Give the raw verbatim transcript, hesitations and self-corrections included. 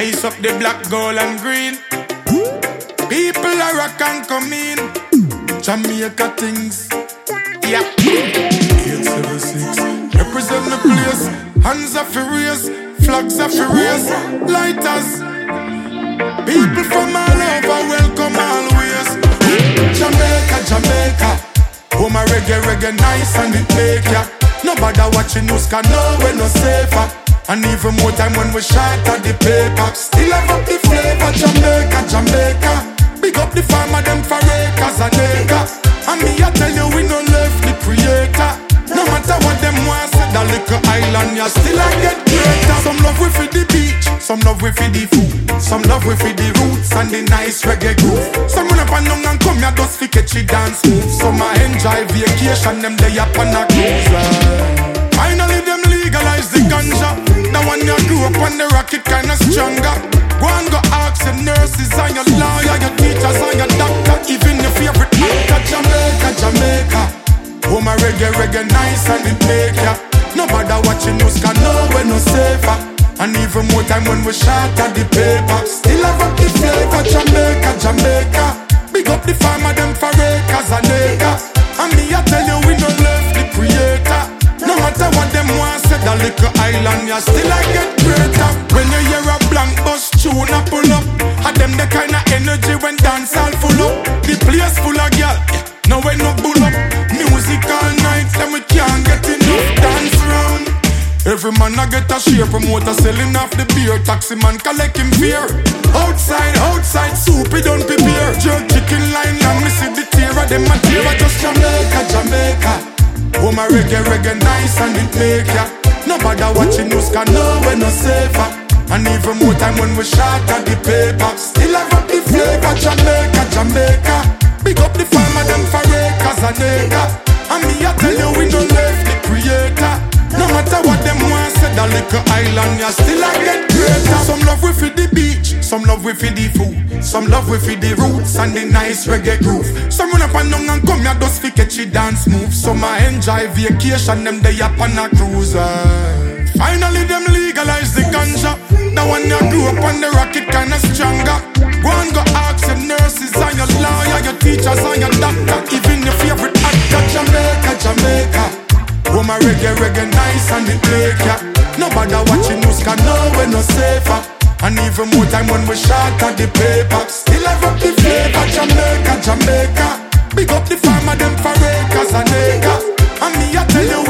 Ice up the black, gold and green. People are rock and come in. Jamaica things. Yeah. eight seven six. Represent the place. Hands are furious. Flags are furious. Lighters. People from all over welcome always. Jamaica, Jamaica. Home a reggae, reggae nice and it make ya. Nobody watching news can know we're no safer. And even more time when we shot at the paper. Still have up the flavor. Jamaica, Jamaica. Big up the farmer, them for acres and acres. And me I tell you we no left the creator. No matter what them want, say that little island, you still I get greater. Some love we for the beach, some love we for the food, some love we for the roots and the nice reggae groove. Some run up and down and come here just fi catchy dance move. Some I enjoy vacation, them they up on a cruise. Finally them legalize the ganja. Now when you grew up on the rocket kinda stronger. Go and go ask your nurses and your lawyer, your teachers and your doctor, even your favorite actor. Jamaica, Jamaica. Home a reggae, reggae nice and it make ya. Nobody watching news can know we're no safer. And even more time when we shot at the paper. Still have up the flavor. Jamaica, Jamaica. Big up the farmer, them for acres and acres. And me I tell you we no left the creator. No matter what them want, say that little island, you still I get greater. When you hear a blank bus tune a pull up, and them the kind of energy when dance all full up. The place full of girl, no way no bull up. Music all night, then we can't get enough dance round. Every man I get a share, promoter selling off the beer, taxi man collecting fear. Outside, outside, soup it don't prepare. Jerk chicken line long, me see the tear of them a tear. Just Jamaica, Jamaica. Home a reggae, reggae nice and it make ya. Nobody watching news can know we're no safer. And even more time when we shot at the paper. Still have up the flavor. Jamaica, Jamaica. Big up the farmer, them for acres and acres. And me I tell you we no left the creator. No matter what them want, say that little island, you still I get greater. Some love we for the beach, some love we for the food, some love we for the roots and the nice reggae groove. Some run up and down and come here just fi catchy dance move. Some I enjoy vacation, them they up on a cruise. Finally them legalize the ganja. Now when you grew up on the rocket kinda stronger. Go and go ask your nurses and your lawyer, your teachers and your doctor, even your favorite actor. Jamaica, Jamaica. Home a reggae, reggae nice and it make ya. Nobody watching news can know we're no safer. And even more time when we shot at the paper. Still have up the flavor. Jamaica, Jamaica. Big up the farmer, them for acres and acres. And me I tell you